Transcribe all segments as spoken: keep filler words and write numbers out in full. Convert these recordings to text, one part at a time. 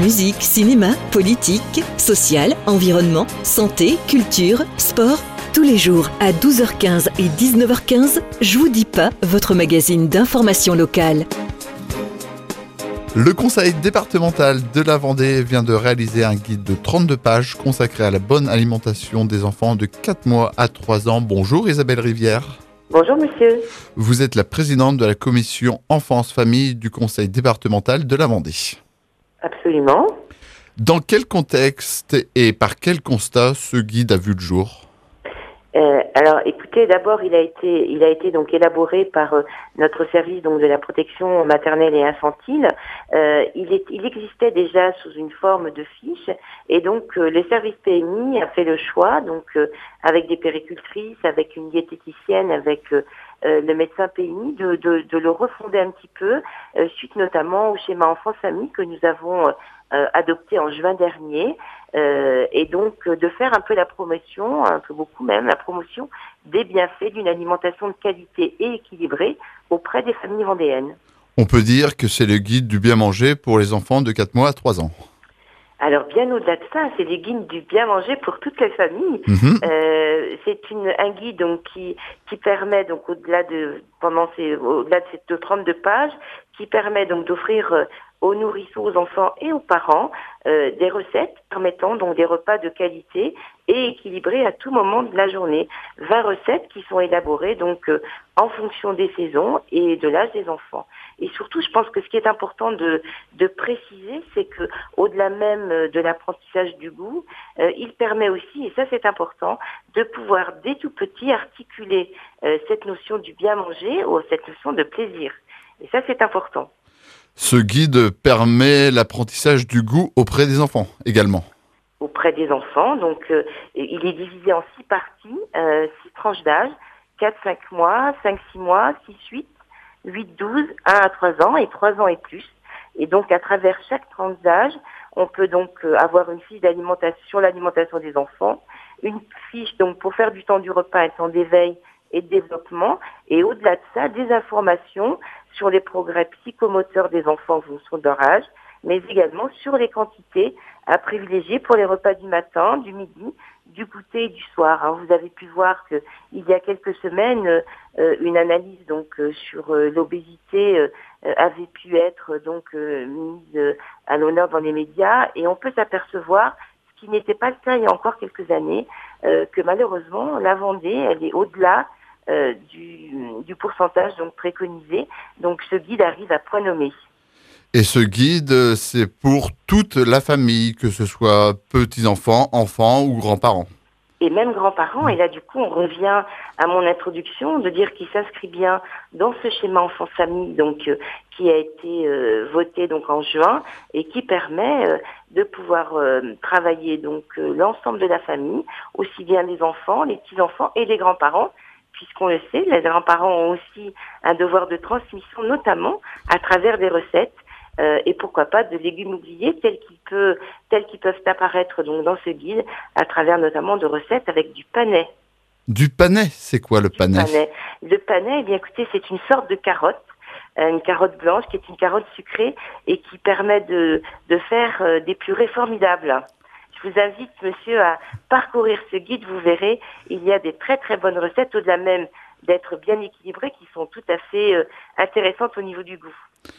musique, cinéma, politique, social, environnement, santé, culture, sport. Tous les jours à douze heures quinze et dix-neuf heures quinze, Je vous dis pas, votre magazine d'information locale. Le conseil départemental de la Vendée vient de réaliser un guide de trente-deux pages consacré à la bonne alimentation des enfants de quatre mois à trois ans. Bonjour Isabelle Rivière. Bonjour monsieur. Vous êtes la présidente de la commission enfance-famille du conseil départemental de la Vendée. Absolument. Dans quel contexte et par quel constat ce guide a vu le jour ? Euh, alors, écoutez, d'abord, il a été, il a été donc élaboré par euh, notre service donc de la protection maternelle et infantile. Euh, il, est, il existait déjà sous une forme de fiche, et donc euh, les services P M I a fait le choix, donc euh, avec des péricultrices, avec une diététicienne, avec euh, euh, le médecin P M I, de, de, de le refonder un petit peu, euh, suite notamment au schéma enfance-famille que nous avons euh, Euh, adopté en juin dernier, euh, et donc euh, de faire un peu la promotion, un peu beaucoup même, la promotion des bienfaits d'une alimentation de qualité et équilibrée auprès des familles vendéennes. On peut dire que c'est le guide du bien manger pour les enfants de quatre mois à trois ans. Alors bien au-delà de ça, c'est les guides du bien manger pour toutes les familles. Mmh. Euh, c'est une, un guide donc qui qui permet donc au-delà de pendant ces au-delà de ces trente-deux pages, qui permet donc d'offrir euh, aux nourrissons, aux enfants et aux parents euh, des recettes permettant donc des repas de qualité et équilibrés à tout moment de la journée. vingt recettes qui sont élaborées donc euh, en fonction des saisons et de l'âge des enfants. Et surtout, je pense que ce qui est important de, de préciser, c'est que au-delà même de l'apprentissage du goût, euh, il permet aussi, et ça c'est important, de pouvoir dès tout petit articuler euh, cette notion du bien manger ou cette notion de plaisir. Et ça c'est important. Ce guide permet l'apprentissage du goût auprès des enfants également. Auprès des enfants, donc euh, il est divisé en six parties, euh, six tranches d'âge, quatre cinq mois, cinq six mois, six huit, huit douze, un à trois ans et trois ans et plus. Et donc à travers chaque tranche d'âge, on peut donc euh, avoir une fiche d'alimentation sur l'alimentation des enfants, une fiche donc pour faire du temps du repas, un temps d'éveil et de développement, et au-delà de ça, des informations sur les progrès psychomoteurs des enfants en fonction de leur âge, mais également sur les quantités à privilégier pour les repas du matin, du midi, du goûter et du soir. Alors, vous avez pu voir que il y a quelques semaines, euh, une analyse donc euh, sur euh, l'obésité euh, avait pu être donc euh, mise euh, à l'honneur dans les médias, et on peut s'apercevoir, ce qui n'était pas le cas il y a encore quelques années, euh, que malheureusement la Vendée, elle est au-delà Euh, du, du pourcentage donc préconisé. Donc ce guide arrive à point nommé. Et ce guide, c'est pour toute la famille, que ce soit petits-enfants, enfants ou grands-parents. Et même grands-parents. Et là, du coup, on revient à mon introduction de dire qu'il s'inscrit bien dans ce schéma enfance-famille, donc euh, qui a été euh, voté donc en juin et qui permet euh, de pouvoir euh, travailler donc euh, l'ensemble de la famille, aussi bien les enfants, les petits-enfants et les grands-parents. Puisqu'on le sait, les grands-parents ont aussi un devoir de transmission, notamment à travers des recettes, euh, et pourquoi pas de légumes oubliés tels qu'ils, peut, tels qu'ils peuvent apparaître donc dans ce guide, à travers notamment de recettes avec du panais. Du panais, c'est quoi le panais ? panais. Le panais, eh bien écoutez, c'est une sorte de carotte, euh, une carotte blanche qui est une carotte sucrée et qui permet de, de faire euh, des purées formidables. Je vous invite, monsieur, à parcourir ce guide. Vous verrez, il y a des très très bonnes recettes, au-delà même d'être bien équilibrées, qui sont tout à fait euh, intéressantes au niveau du goût.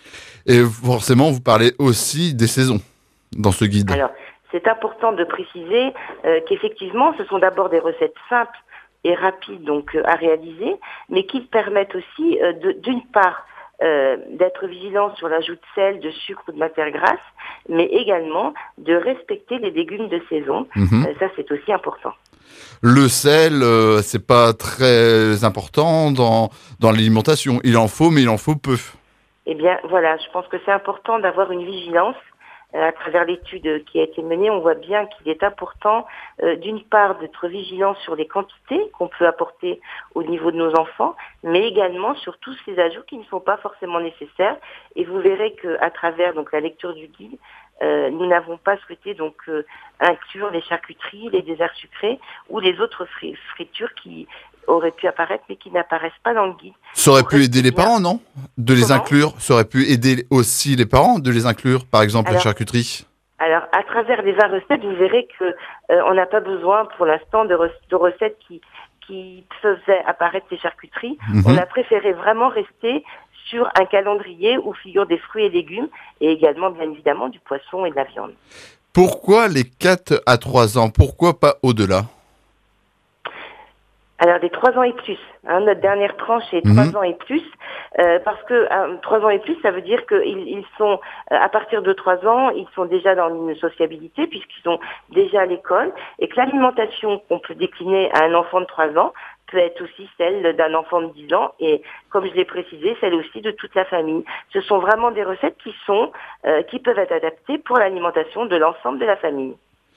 Et forcément, vous parlez aussi des saisons dans ce guide. Alors, c'est important de préciser euh, qu'effectivement, ce sont d'abord des recettes simples et rapides donc euh, à réaliser, mais qui permettent aussi, euh, de, d'une part, Euh, d'être vigilant sur l'ajout de sel, de sucre ou de matière grasse, mais également de respecter les légumes de saison. Mmh. Euh, ça, c'est aussi important. Le sel, euh, c'est pas très important dans, dans l'alimentation. Il en faut, mais il en faut peu. Eh bien, voilà, je pense que c'est important d'avoir une vigilance. Euh, à travers l'étude qui a été menée, on voit bien qu'il est important, euh, d'une part, d'être vigilant sur les quantités qu'on peut apporter au niveau de nos enfants, mais également sur tous ces ajouts qui ne sont pas forcément nécessaires. Et vous verrez qu'à travers donc la lecture du guide, euh, nous n'avons pas souhaité donc euh, inclure les charcuteries, les desserts sucrés ou les autres fri- fritures qui auraient pu apparaître mais qui n'apparaissent pas dans le guide. Ça aurait pu aider les parents, non ? De les Comment ? inclure. Ça aurait pu aider aussi les parents de les inclure, par exemple, Alors, la charcuterie. Alors, à travers les vingt recettes, vous verrez que euh, on n'a pas besoin, pour l'instant, de, re- de recettes qui, qui faisaient apparaître ces charcuteries. Mhm. On a préféré vraiment rester sur un calendrier où figurent des fruits et légumes et également, bien évidemment, du poisson et de la viande. Pourquoi les quatre à trois ans? Pourquoi pas au-delà? Alors, des trois ans et plus. Hein, notre dernière tranche est Mhm. trois ans et plus, euh, parce que euh, trois ans et plus, ça veut dire qu'ils ils sont, euh, à partir de trois ans, ils sont déjà dans une sociabilité, puisqu'ils sont déjà à l'école, et que l'alimentation qu'on peut décliner à un enfant de trois ans peut être aussi celle d'un enfant de dix ans, et comme je l'ai précisé, celle aussi de toute la famille. Ce sont vraiment des recettes qui sont, euh, qui peuvent être adaptées pour l'alimentation de l'ensemble de la famille.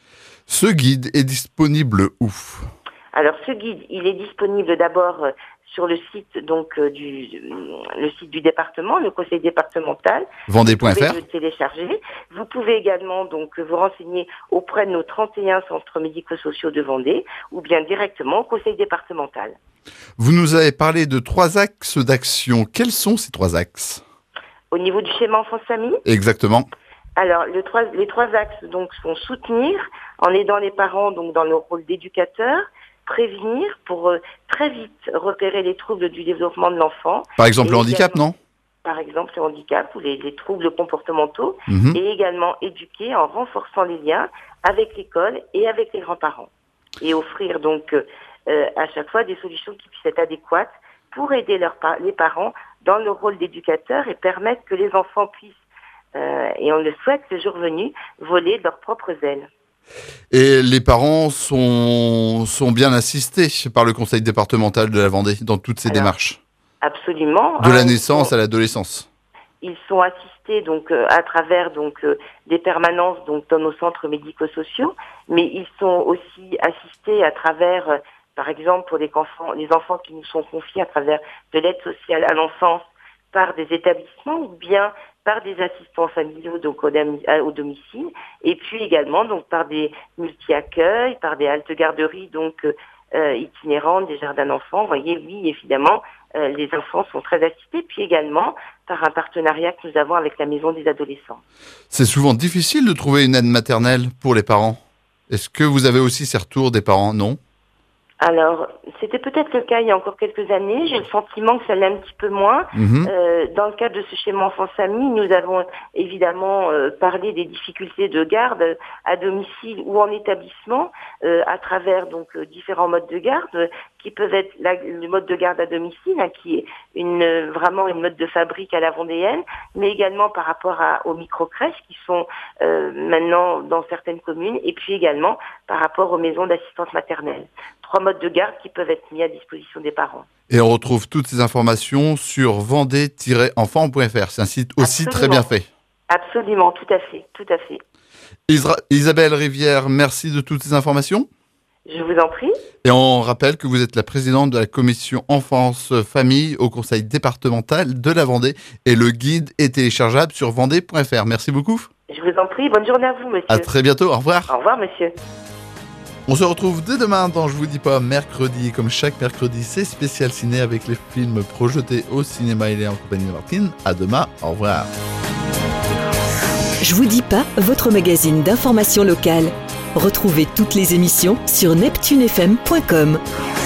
Ce guide est disponible où? Alors, ce guide, il est disponible d'abord euh, sur le site donc euh, du euh, le site du département, le conseil départemental. Vendée point Vous pouvez F R. le télécharger. Vous pouvez également donc vous renseigner auprès de nos trente et un centres médico-sociaux de Vendée ou bien directement au conseil départemental. Vous nous avez parlé de trois axes d'action. Quels sont ces trois axes? Au niveau du schéma enfance-famille, Exactement. alors le trois, les trois axes donc sont soutenir en aidant les parents donc dans le rôle d'éducateur, prévenir pour euh, très vite repérer les troubles du développement de l'enfant. Par exemple, Et le handicap, également- non? Par exemple, le handicap ou les, les troubles comportementaux, Mhm. et également éduquer en renforçant les liens avec l'école et avec les grands-parents. Et offrir donc euh, euh, à chaque fois des solutions qui puissent être adéquates pour aider leurs pa- les parents dans le rôle d'éducateur et permettre que les enfants puissent, euh, et on le souhaite le jour venu, voler de leurs propres ailes. Et les parents sont, sont bien assistés par le conseil départemental de la Vendée dans toutes ces Alors, démarches. Absolument. De hein, la ils naissance sont- à l'adolescence. Ils sont assistés donc euh, à travers donc euh, des permanences donc dans nos centres médico-sociaux, mais ils sont aussi assistés à travers, euh, par exemple pour les enfants, les enfants qui nous sont confiés à travers de l'aide sociale à l'enfance par des établissements ou bien par des assistants familiaux donc au, dami- à- au domicile, et puis également donc par des multi-accueils, par des haltes garderies donc euh, euh, itinérantes, des jardins d'enfants. Vous voyez, oui, évidemment, euh, les enfants sont très assistés, puis également par un partenariat que nous avons avec la Maison des adolescents. C'est souvent difficile de trouver une aide maternelle pour les parents. Est-ce que vous avez aussi ces retours des parents? Non? Alors, c'était peut-être le cas il y a encore quelques années. J'ai le sentiment que ça l'est un petit peu moins. Mhm. Euh, dans le cadre de ce schéma enfance-famille, nous avons évidemment euh, parlé des difficultés de garde à domicile ou en établissement euh, à travers donc euh, différents modes de garde euh, qui peuvent être la- le mode de garde à domicile, hein, qui est une euh, vraiment une mode de fabrique à la vendéenne, mais également par rapport à, aux micro-crèches qui sont euh, maintenant dans certaines communes, et puis également par rapport aux maisons d'assistance maternelle. Trois modes de garde qui peuvent être mis à disposition des parents. Et on retrouve toutes ces informations sur vendée tiret enfant point F R. C'est un site aussi Absolument. très bien fait. Absolument, tout à fait, tout à fait. Isra- Isabelle Rivière, merci de toutes ces informations. Je vous en prie. Et on rappelle que vous êtes la présidente de la commission enfance-famille au conseil départemental de la Vendée. Et le guide est téléchargeable sur vendée point F R. Merci beaucoup. Je vous en prie. Bonne journée à vous, monsieur. À très bientôt. Au revoir. Au revoir, monsieur. On se retrouve dès demain dans Je vous dis pas mercredi. Comme chaque mercredi, c'est spécial ciné avec les films projetés au cinéma. Il est en compagnie de Martine. À demain. Au revoir. Je vous dis pas, votre magazine d'information locale. Retrouvez toutes les émissions sur neptune f m point com.